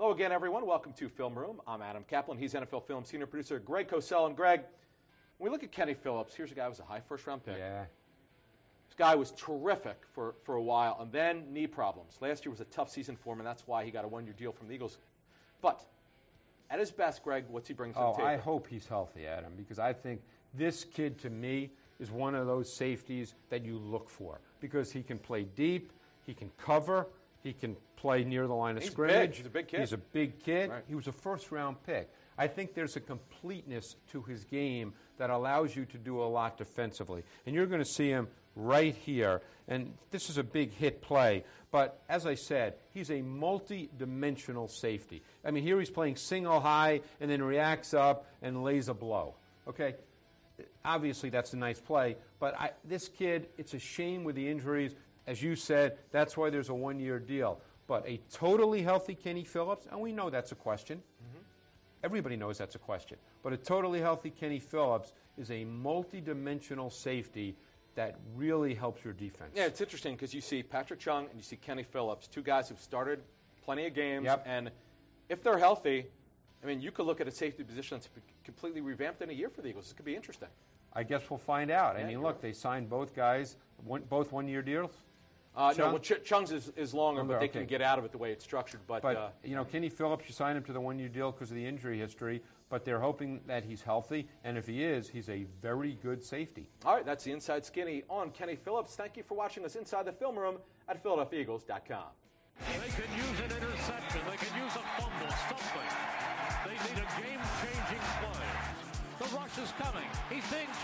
Hello again, everyone. Welcome to Film Room. I'm Adam Kaplan. He's NFL Film senior producer Greg Cosell. And Greg, when we look at Kenny Phillips, here's a guy who was a high first-round pick. Yeah. This guy was terrific for a while, and then knee problems. Last year was a tough season for him, and that's why he got a one-year deal from the Eagles. But at his best, Greg, what's he bring to the table? I hope he's healthy, Adam, because I think this kid, to me, is one of those safeties that you look for because he can play deep, he can cover, he can play near the line of scrimmage. Big. He's a big kid. He's a big kid. Right. He was a first-round pick. I think there's a completeness to his game that allows you to do a lot defensively. And you're going to see him right here. And this is a big hit play. But as I said, he's a multi-dimensional safety. I mean, here he's playing single high and then reacts up and lays a blow. Okay? Obviously, that's a nice play. But this kid, it's a shame with the injuries. As you said, that's why there's a one-year deal. But a totally healthy Kenny Phillips, and we know that's a question. Mm-hmm. Everybody knows that's a question. But a totally healthy Kenny Phillips is a multi-dimensional safety that really helps your defense. Yeah, it's interesting because you see Patrick Chung and you see Kenny Phillips, two guys who've started plenty of games. Yep. And if they're healthy, I mean, you could look at a safety position that's completely revamped in a year for the Eagles. This could be interesting. I guess we'll find out. Yeah, I mean, look, they signed both guys, both one-year deals. Chung's is longer, but they can get out of it the way it's structured. But Kenny Phillips, you signed him to the one-year deal because of the injury history, but they're hoping that he's healthy, and if he is, he's a very good safety. All right, that's the Inside Skinny on Kenny Phillips. Thank you for watching us inside the film room at PhiladelphiaEagles.com. They could use an interception. They could use a fumble, something. They need a game-changing play. The rush is coming. He's being